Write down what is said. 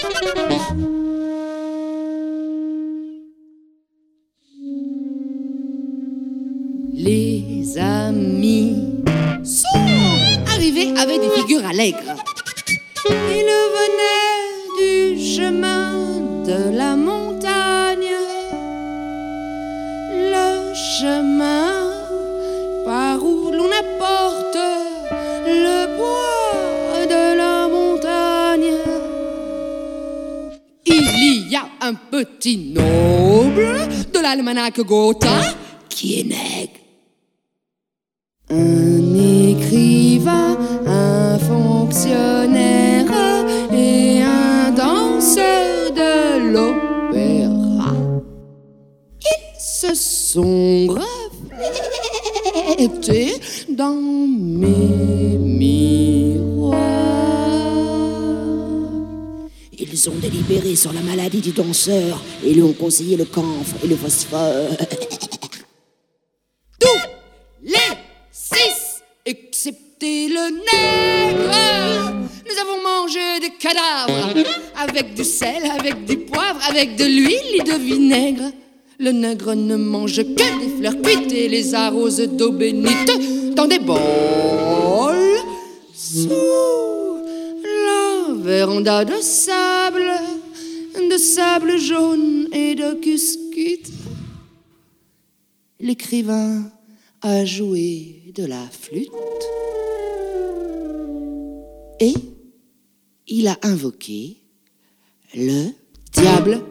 Les amis sont arrivés avec des figures allègres. Ils venaient du chemin de la montagne, le chemin par où l'on apporte le bois de la montagne. Il y a un petit noble de l'almanach Gotha qui est nègre. Un écrivain, un fonctionnaire et un danseur de l'opéra. Ils se sont reflétés dans mes miroirs. Ils ont délibéré sur la maladie du danseur et lui ont conseillé le camphre et le phosphore. Tous les 6, excepté le nègre, nous avons mangé des cadavres avec du sel, avec du poivre, avec de l'huile et de vinaigre. Le nègre ne mange que des fleurs cuites et les arrose d'eau bénite dans des bols sous la véranda de sable jaune et de cuscute. L'écrivain a joué de la flûte et il a invoqué le diable.